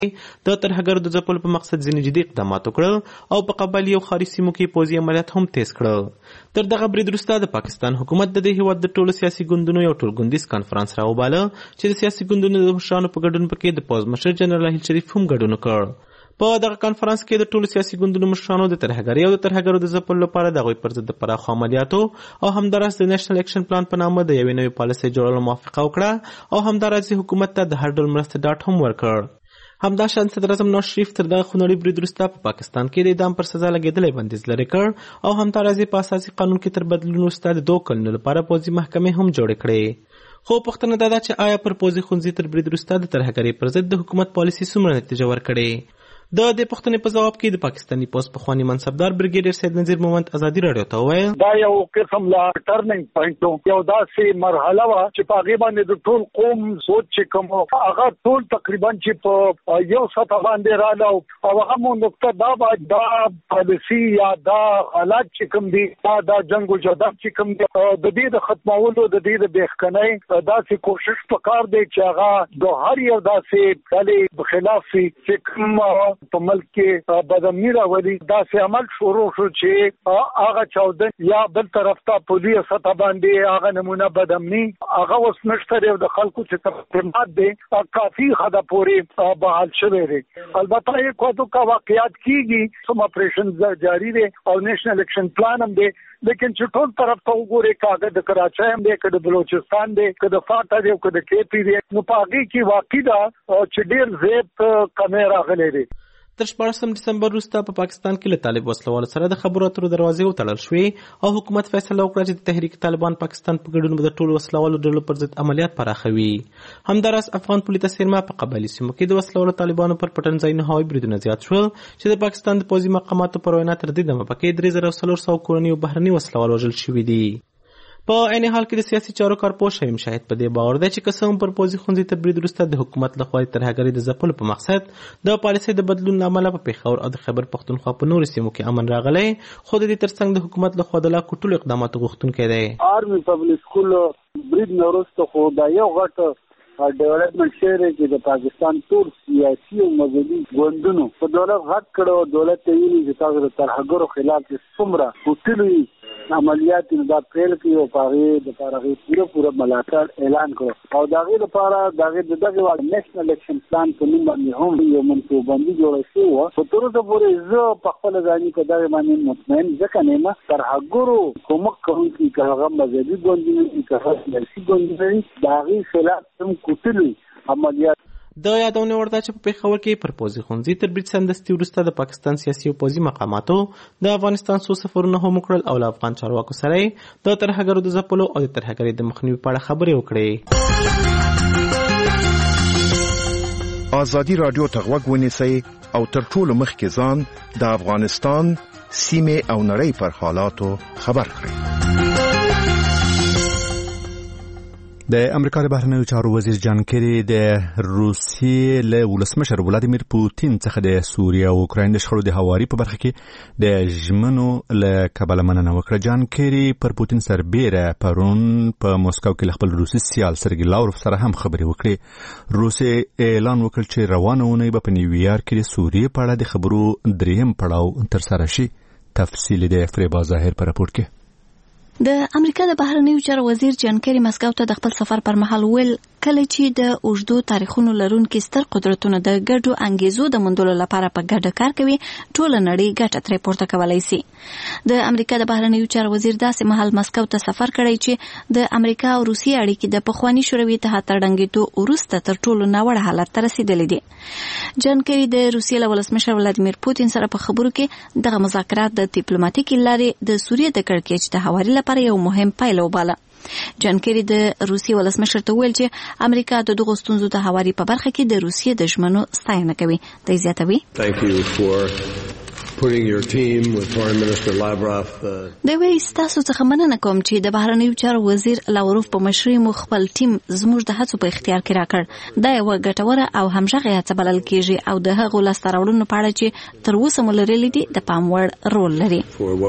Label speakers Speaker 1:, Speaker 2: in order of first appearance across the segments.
Speaker 1: د ترهګرو د ځپلو په مقصد ځینې جدي اقدامات وکړل او په قبایلي او ښاري سیمو کې پوځي عملیات هم تیز کړل. تر دغه برید وروسته د پاکستان حکومت د دې هیواد د ټولو سیاسي ګوندونو یو ټولګوندیز کنفرانس راوباله چې د سیاسي ګوندونو د مشرانو په ګډون پکې د پوځ مشر جنرال راحیل شریف هم ګډون وکړ. په دغه کنفرانس کې د ټولو سیاسي ګوندونو مشرانو د ترهګرۍ او د ترهګرو د ځپلو لپاره د هغوی پر ضد د پراخو عملیاتو او همداراز د نیشنل اکشن پلان په نامه د یوې نوې پالیسۍ جوړولو موافقه وکړه او همداراز حکومت ته د هر ډول مرستې ډاډ هم ورکړ. همداشان صدر اعظم نواز شریف تر دغه خونړي برید وروسته په پاکستان کې د اعدام پر سزا لګېدلی بندیز لرې کړ او همداراز په اساسي قانون کې تر بدلون وروسته د 2 کلونو لپاره پوځي محکمې هم جوړې کړې. خو پوښتنه دا ده چې آیا پر پوځي ښوونځي تر برید وروسته د ترهګرۍ پر ضد د حکومت پالیسي څومره نتیجه ورکړې؟ د دې پوښتنې په جواب کې د پاکستاني پوځ پخواني منصبدار بریګیډیر سید نذیر مومند ازادي راډیو ته وویل
Speaker 2: دا یو قسم لا ټرننګ پوینټ یو داسې مرحله وه چې په هغې باندې د ټول قوم سوچ چې کوم هغه ټول تقریبا چې په یو سطح باندې راغله او هغه مو نقطه دا وه دا پالیسي یا دا حالات چې کوم دي دا جنګ و جدل چې کوم دي د دې د ختمولو د دې د بېخکنۍ داسې کوشش پکار دی چې هغه د هر یو داسې ډلې خلاف وي چې کوم په ملک کې بدامني راولي داسې عمل شروع شو چې هغه چاودن یا بل طرف ته پولیس سطح باندې هغه نمونه بدامني هغه اوس نشته دی د خلکو چې اعتماد دی کافي حد پورې بحال شوی دی. البته یو کومه واقعیت کیږي سم اپریشن جاری دی او نیشنل اکشن پلان هم دی لیکن چې ټول طرف ته وګورئ کاغذ د کراچۍ هم دی که د بلوچستان دی که د فاټا دی که د کې پی دی نو په هغې کې واقع ده چې ډېر زیات کمې راغلی دی.
Speaker 1: تر 14 دسمبر وروسته په پاکستان کې له طالب وسلوالو سره د خبرو اترو دروازې وتړل شوې او حکومت فیصله وکړه چې د تحریک طالبان پاکستان په ګډون به د ټولو وسلوالو ډلو پر ضد عملیات پراخوي. همداراز افغان پولیس سیمه په قبایلي سیمو کې د وسلوالو طالبانو پر پټنځایونو هوایي بریدونه زیات شول چې د پاکستان د پوځي مقاماتو پر وینا تر دې دمه پکې 3400 کورني او بهرني وسلوال وژل شوي دي. په عین حال کې د سیاسي چارو کارپوه شهیم شاهد په دې باور دی چې که څه هم پر پوځي ښوونځي تر برید وروسته د حکومت لخوا د ترهګرۍ د ځپلو په مقصد د پالیسۍ د بدلون له امله په پېښور او د خیبر پښتونخوا په نورو سیمو کې امن راغلی خو د دې ترڅنګ د حکومت لخوا د لا ټولو اقداماتو غوښتونکی دی.
Speaker 3: آرمي پبلک سکول برید نه وروسته خو دا یو غټ ډیولپمنټ شوی دی چې د پاکستان ټول سیاسي او مذهبي ګوندونو په دولت غږ کړی دولت ته ویلي چې تاسو د ترهګرو خلاف چې څومره وتلي عملیات دا پیل کړي او په هغې دپاره هغې پوره ملاتړ اعلان کړو او د هغې دپاره د هغې دغه نیشنل اکشن پلان په نوم باندې هم یو منصوببندي جوړه شوې وه خو تر اوسه پورې زه په خپله ځاني په دغې باندې مطمئن ځکه نه یم ترهګرو کومک کوونکي که هغه مذهبي ګوندونه وي که هغه سیاسي ګوندونه وي د هغې خلاف هم کوټلي عملیات.
Speaker 1: د یادونه وړ ده چې په پېښور کې پر پوځي ښوونځي تر برید سمدستي وروسته د پاکستان سیاسي او پوځي مقاماتو د افغانستان څو سفرونه هم وکړل او له افغان چارواکو سره یې د ترهګرو د ځپلو او د ترهګرۍ د مخنیوي په اړه خبرې وکړې.
Speaker 4: ازادي راډیو ته غوږ ونیسئ او تر ټولو مخکې ځان د افغانستان سیمې او نړۍ پر حالاتو خبر کړئ.
Speaker 5: د امریکا د بهرنیو چارو وزیر جان کیری د روسیې له ولسمشر ولادیمیر پوتین څخه د سوریه او اوکراین د شخړو د هواري په برخه کې د ژمنو له کبله مننه وکړه. جان کیری پر پوتین سربیره پرون په موسکو کې خپل روسي سیال سرګي لاوروف سره هم خبرې وکړې. روسیې اعلان وکړ چې روانه اونۍ به په نیویارک کې د سوریې په اړه د خبرو دریم پړاو ترسره شي. تفصیل د فریبا ظاهر په راپور کې.
Speaker 6: د امریکا د بهرنیو چارو وزیر جان کیری مسکو ته د خپل سفر پر مهال ویل کله چې د اوږدو تاریخونو لرونکي ستر قدرتونو د ګډو انګیزو د موندلو لپاره په ګډه کار کوي ټول نړۍ ګټه ترې پورته کولی سي. د امریکا د بهرنیو چارو وزیر داسې مهال مسکو ته سفر کړی چې د امریکا او روسیې اړیکې د پخواني شوروي اتحاد تر ړنګېدو وروسته تر ټولو ناوړه حالت ته رسیدلې دي. جان کیری د روسیې له ولسمشر ولادیمیر پوتین سره په خبرو کې دغه مذاکرات د ډیپلوماټیکي لارې د سوریې د کړکېچ د هواري لپاره یو مهم پایله وباله. جان کیری د روسیې ولسمشر ته ویل چې امریکا د دغو ستونزو د هواري په برخه کې د روسیې د ژمنو ستاینه کوي. دی زیاتوي
Speaker 7: putting your team with Foreign Minister Lavrov.
Speaker 6: دوی ستاسو څخه مننه کوم چې د بهرنیو چارو وزیر لاوروف په مشرۍ مو خپل ټیم زموږ د هڅو په اختیار کې راکړ. دا یو ګټوره او همغږې هڅه بلل کېږي او د هغو لاسته راوړنو په اړه چې تر اوسه مو لرلي دي د پام وړ رول لري.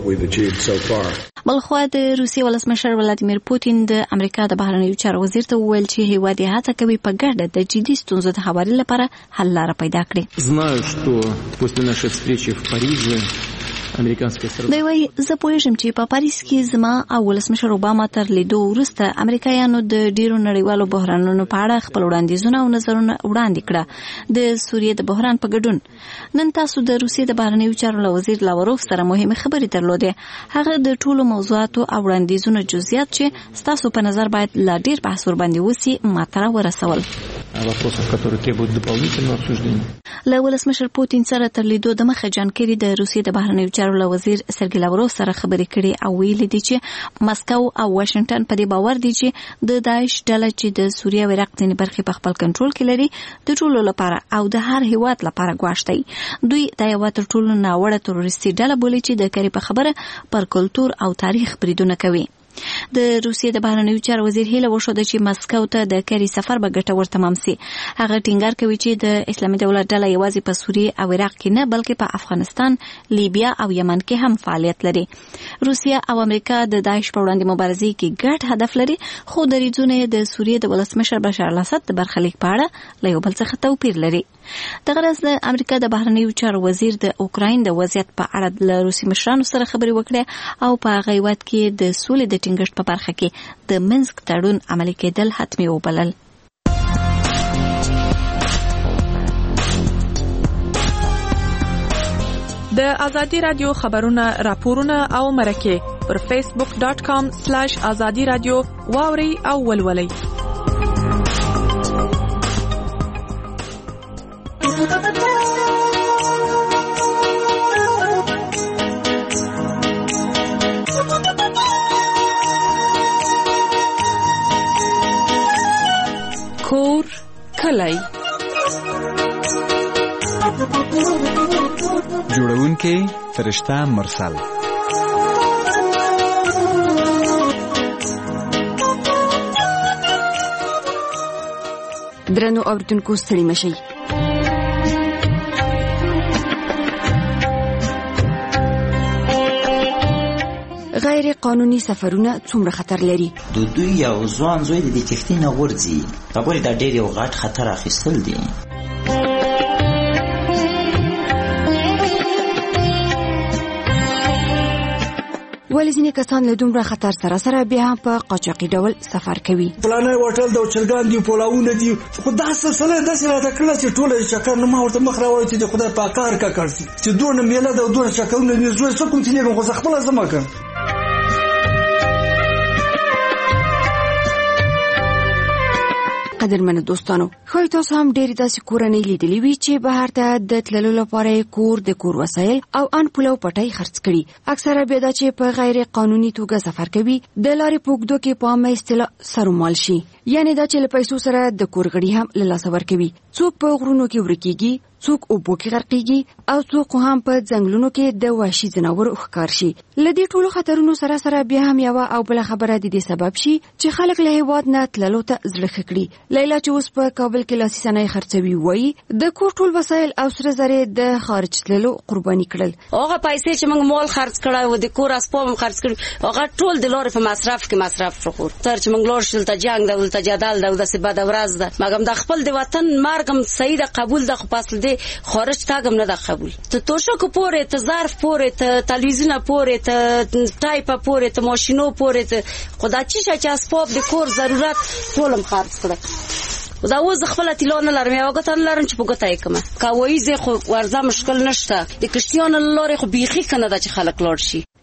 Speaker 6: بلخوا د روسیې ولسمشر ولادیمیر پوتین د امریکا د بهرنیو چارو وزیر ته وویل چې هیواد یې هڅه کوي په ګډه د جدي ستونزو د هواري لپاره حل لاره پیدا کړي. دوی وایي زه پوهیږم چې په پاریس کې زما او ولسمشر اوباما تر لیدو وروسته امریکایانو د ډیرو نړیوالو بحرانونو په اړه خپل وړاندیزونه او نظرونه وړاندې کړه. د سوریې د بحران په ګډون نن تاسو د روسیې د بهرنیو چارو وزیر لاوروف سره مهمه خبرې درلودې. هغه د ټولو موضوعاتو او وړاندیزونو جزئیات چې تاسو په نظر باید لا ډیر بحث ور باندې وسی ماته ورسول. له ولسمشر پوتین سره تر لیدو د مخه جان کری د روسیې د بهرنیو چارو وزیر سرګی لاوروف سره خبرې کړي او ویلي دي چې مسکو او واشنگټن په دې باور دي چې د داعش ډله چې د سوریه او عراق ځینې برخې په خپل کنټرول کې لري د ټولو لپاره او د هر هیواد لپاره ګواښ دی. دوی دا یو تر ټولو ناوړه تروریستي ډله بولي چې د کری په خبره پر کلتور او تاریخ بریدونه کوي. د روسیې د بهرنیو چارو وزیر هیله وشوده چې مسکو ته د کری سفر به ګټور تمام شي. هغه ټینګار کوي چې د اسلامي دولت ډله یوازې په سوریه او عراق کې نه بلکې په افغانستان، لیبیا او یمن کې هم فعالیت لري. روسیه او امریکا د داعش په وړاندې مبارزې کې ګډ هدف لري، خو دریځونه د سوریې د ولسمشر بشار الاسد د برخلیک په اړه له یو بل څخه توپیر لري. دغه ورځ د امریکا د بهرنیو چارو وزیر د اوکراین د وضعیت په اړه له روسي مشرانو سره خبرې وکړې او په هغه وخت کې د سولې د ټینګښت په برخه کې د منسک تړون عملي کېدل حتمي وبلل.
Speaker 8: د ازادي رادیو خبرونه، راپورونه او مرکه پر facebook.com/azadi radio واوري او ولولي. کور کلی
Speaker 9: جوړونکي فرشته مرسل.
Speaker 10: درنو اوریدونکو ستړي مشئ. غیر قانوني سفرونه څومره خطر لري؟
Speaker 11: د دوی یو ځوان زوی د کښتۍ نه غورځي. خبرې دا ډېر یو غټ خطر اخیستل دي.
Speaker 10: ولې ځینې کسان له دومره خطر سره بیا هم په قاچاقي ډول سفر کوي؟
Speaker 12: پلانای هوټل د چرګان دی، پولاونه دي، خو دا سلسله داسې راته کړله چې ټوله چکر نه ما ورته مخ راوړی چې د خدای په کار کا کړسي چې دونه میله ده او دونه چکرونه دي. زه څه کوم چې لږم خو زه خپله زما کړم.
Speaker 10: قدرمنو دوستانو، ښایي تاسو هم ډېرې داسې کورنۍ لیدلې وي چې بهر ته د تللو لپاره کور د کور وسایل او ان پلو پټۍ خرڅ کړي. اکثره بیا دا چې په غیر قانوني توګه سفر کوي د لارې په اوږدو کې په عامه اصطلاح سرومال شي، یعنې دا چې له پیسو سره د کور غړي هم له لاسه ورکوي. څوک په غرونو کې ورکېږي، څوک اوبو کې غرقېږي او څوک هم په ځنګلونو کې د وحشي ځناورو ښکار شي. له دې ټولو خطرونو سره بیا هم یوه او بله خبره د دې سبب شي چې خلک له هېواد نه تللو ته زړه ښه کړي. لیلا چې اوس په کابل کې لاسي صنایع خرڅوي وایي د کور ټول وسایل او سره زرې د خارج تللو قرباني کړل.
Speaker 13: هغه پیسې چې موږ مال خرڅ کړی و، د کور اسباب هم خرڅ کړي، هغه ټول د لارې په مصرف کې مصرف شو. تر چې موږ لاړ شو دلته جنګ ده، دلته جدل ده، داسې بده ورځ ده. مګم د خپل د وطن مرګ هم صحیح ده، قبول ده، خو په اصل دې خارج تاګم نه ده قبول. ته توشکو پورې، ته ظرف پورې، ته تلویزیون پورې، ته ټایپ پورې، ته ماشینو پورې، ته خدا چې اسباب د کور ضرورت ټولم خرڅ کړه. دا اوس خپل تیلو نه لرم، یو غته نه لرم چې په ګټه یې کومه کوي. زه خو ورزه مشکل نشته، د کشتیانو لارې خو بیخي کنه دا چې خلک لاړ شي.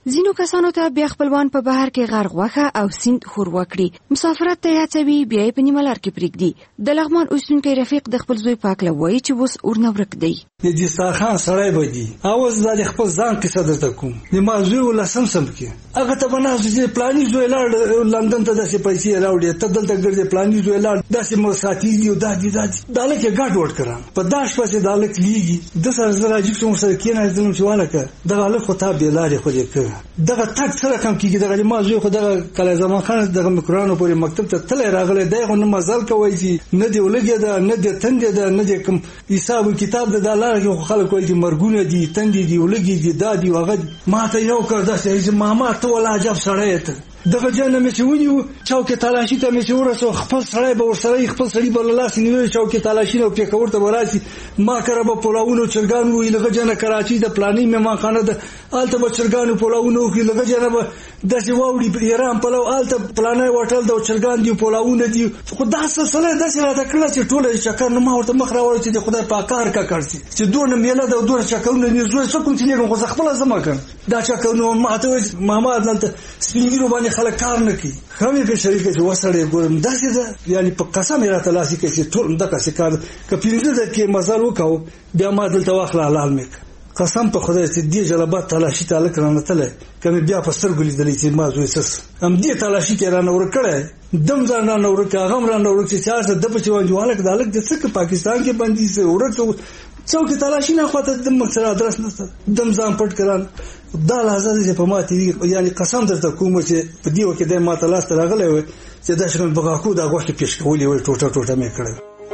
Speaker 10: ځینو کسانو ته بیا خپلوان په بهر کې غرق غوښه او سیند ښوروا کړي. مسافرت ته هڅوي بیا په نیمه لار کې پرېږدي. د لغمان اوسیدونکی رفیق د خپل زوی په هکله وایي چې اوس ورنه ورک دی.
Speaker 12: د دسترخوان سړی به دي اوس د خپل ځان کیسه درته کوم. د ما زوی ولسم سم کې هغه ته بناسو چې پلاني زوی لاړ لندن ته داسې پیسې راوړي ته دلته ګرځې پلاني زوی لاړ داسې مساتی دی او دالک یې ګاډ وډ کړم په داش پسې دالک لیږي د سره زرا جیب څو سره کېنه ځم چې والکه دغه له خو ته به لارې خو دې کړ دغه تک سره کم کېږي دغه ما زوی خو دغه کله زمان خان دغه مکرانو پورې مکتب ته تل راغله دغه نو مزل کوي چې نه دی ولګي دا نه دی تند دی نه دی کوم حساب کتاب د دلار کې خلک کوي چې مرګونه دي تند دي ولګي دي دادی وغه ما ته یو کړ داسې چې ماما ته ولا عجب سړی ته دغه جنه مې چونیو چوکې تلاشي ته مې ورسو خپل سړی به ورسره خپل سړی بل لاس نیوي چوکې تلاشي نو په کور ته وراسي ما کړه په پلاونو چرګان وی لږه جنه کراچي د پلاني مې ما خانه د آلته په چرګانو پلاونو کې لږه جنه به داسې واوړي په ایران پلو آلته پلانای هوټل د چرګان دی پلاونه دی خدا سره داسې راته کړه چې ټوله چکر نو ما ورته مخ راوړل چې خدای په کار کا کړسي چې دونه میله د دونه چکرونه نه زوی څه کوم چې نه خو خپل زما کړ دا چکرونه ما ته ماما دلته سپینګیرو باندې خلک کار نه کوي خامې په شریکه چې وسړې ګورم داسې ده یعنی په قسم راته لاسي کې چې ټول دغه کار کپینځه د کې مزل وکاو بیا ما دلته واخله حلال میک قسم په خدای چې دې جلبات تلاشي تعالی کرانه تله کمه بیا په سترګو لیدلې چې ما زوی سس هم دې تلاشي کې رانه ور کړه دم ځان رانه ور کړه غم رانه ور چې چار د بچو جوالک دالک د څک پاکستان کې باندې سه ورته څوک تلاشي نه خواته د مقصد ادرس نه دم ځان پټ کړان دا لازم چې په ماته یعنی قسم درته کوم چې په دې وخت د ما تلاست راغلی و چې دا شنو بغاکو دا غوښه پیش کولې و ټوټه مې کړې.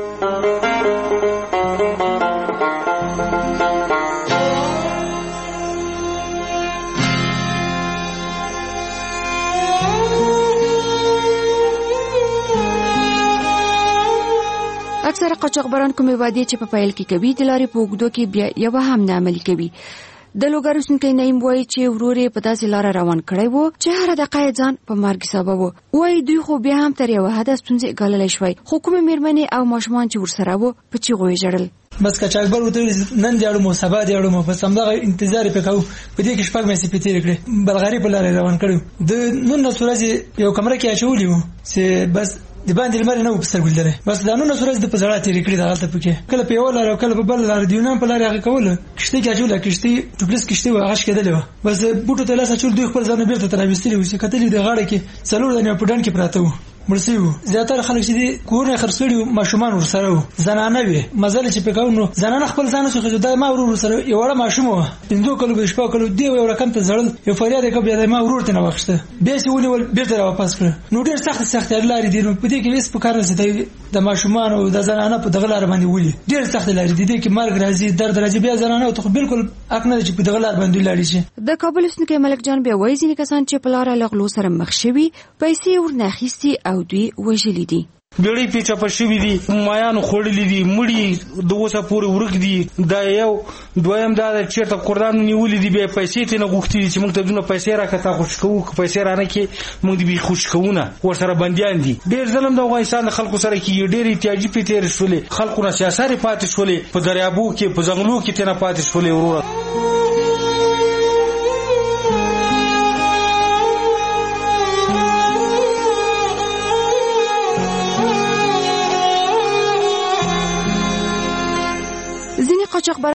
Speaker 10: اکثره قاچاقبران کومې وعدې چې په پیل کې کوي د لارې په اوږدو کې بیا یو هم نه عملي کوي. د لوګر اوسیدونکی نعیم وایي چې ورور یې په داسې لاره روان کړی و چې هره دقیقه یې ځان په مرګ سبب و. وایي دوی خو بیا هم تر یوه حده ستونزې ګاللی شوی خو کومې مېرمنې او ماشومان چې ورسره و په چیغو یې ژړل.
Speaker 14: بس قاچاقبر ورته نن دیاړو مو سبا دیاړو مو په سمدغه انتظار یې وکاو په دې کې شپږ میاشتې تېرې کړې بلغاري په لارې روان کړو د 19 ورځې یو کمره کې اچولي وو چې بس د باندې لمر نه و په سترګو لیدلی بس دا 19 ورځې د په زړه تېرې کړې دغلته پکې کله په یوه لاره او کله په بله لاره د یونان په لارې هغه کوله کښتۍ کې اچوله کښتۍ ټوپلیس کښتۍ وه هغه شکېدلې وه بس بوټو ته لاس اچول دوی خپل ځانونه بېرته ته راویستلي وو چې کتلي د غاړه کې 4 دانې په ډنډ کې پراته وو مړ شوي وو. زیاتره خلک چې دي کورونه یې خرڅ کړي وو ماشومان ورسره وو زنانه وې مزل چې پکې کوو نو زنانه خپل ځان څخه دا ما ورور سره یو وړه ماشوم وه 15 کلو به شپه کلو دی یو رقم ته زړل یو فریاد یې کړ ما ورور ته نه واخیسته بیا چې ونیول بېرته را واپس کړ نو ډېر سخت لارې دي نو په دې کې هېڅ په کار نشته د ماشومان او د زنانه په دغه لاره باندې ولي ډېر سخت لارې دي کې مرګ راځي درد راځي بیا زنانه ته بالکل حق نه چې په دغه لار باندې لاړې شي.
Speaker 10: د کابل اوسیدونکی ملک جان بیا وایي ځینې کسان چې په لاره له غلو سره مخ شوي پیسې ورنه اخیستي او دوی وژلي دي.
Speaker 15: بیړۍ پیچه په شوي دي مایانو خوړلي دي مړي د اوسه پورې ورک دي دا یو دویم دا ده چېرته قردان نیولي دي بیا پیسې ترې نه غوښتي دي چې موږ ته دونه پیسې راکړه تا خوشي کوو که پیسې رانه کړې موږ د بې خوشي کوونه ورسره بندیان دي ډېر ظلم د افغانستان د خلکو سره کېږي ډېر احتیاجي پرې تېرې شولې خلکو نه سیاسرې پاتې شولې په دریابو کې په ځنګلو کې ترې نه پاتې شولې وروره.
Speaker 10: ځینې قاچاقبران